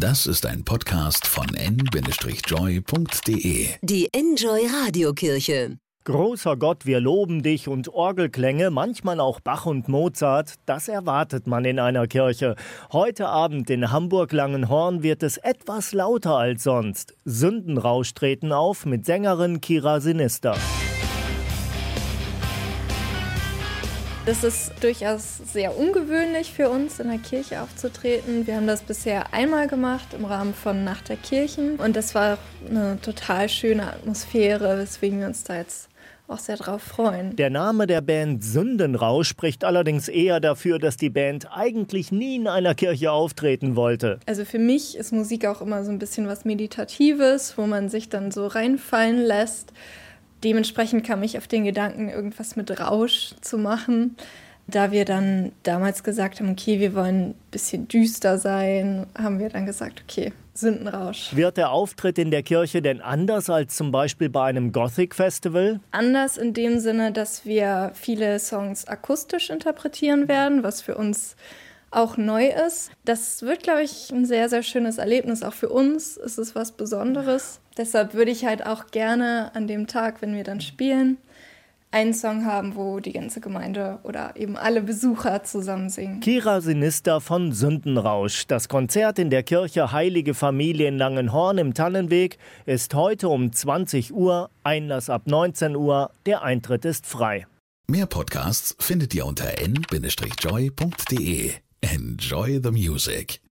Das ist ein Podcast von n-joy.de. Die Enjoy Radiokirche. Großer Gott, wir loben dich und Orgelklänge, manchmal auch Bach und Mozart, das erwartet man in einer Kirche. Heute Abend in Hamburg-Langenhorn wird es etwas lauter als sonst. Sündenrausch treten auf mit Sängerin Kira Sinister. Das ist durchaus sehr ungewöhnlich für uns, in der Kirche aufzutreten. Wir haben das bisher einmal gemacht im Rahmen von Nacht der Kirchen. Und das war eine total schöne Atmosphäre, weswegen wir uns da jetzt auch sehr drauf freuen. Der Name der Band Sündenrausch spricht allerdings eher dafür, dass die Band eigentlich nie in einer Kirche auftreten wollte. Also für mich ist Musik auch immer so ein bisschen was Meditatives, wo man sich dann so reinfallen lässt. Dementsprechend kam ich auf den Gedanken, irgendwas mit Rausch zu machen. Da wir dann damals gesagt haben, okay, wir wollen ein bisschen düster sein, haben wir dann gesagt, okay, Sündenrausch. Wird der Auftritt in der Kirche denn anders als zum Beispiel bei einem Gothic-Festival? Anders in dem Sinne, dass wir viele Songs akustisch interpretieren werden, was für uns auch neu ist. Das wird, glaube ich, ein sehr, sehr schönes Erlebnis. Auch für uns ist es was Besonderes. Deshalb würde ich halt auch gerne an dem Tag, wenn wir dann spielen, einen Song haben, wo die ganze Gemeinde oder eben alle Besucher zusammen singen. Kira Sinister von Sündenrausch. Das Konzert in der Kirche Heilige Familie in Langenhorn im Tannenweg ist heute um 20 Uhr, Einlass ab 19 Uhr, der Eintritt ist frei. Mehr Podcasts findet ihr unter n-joy.de. Enjoy the music.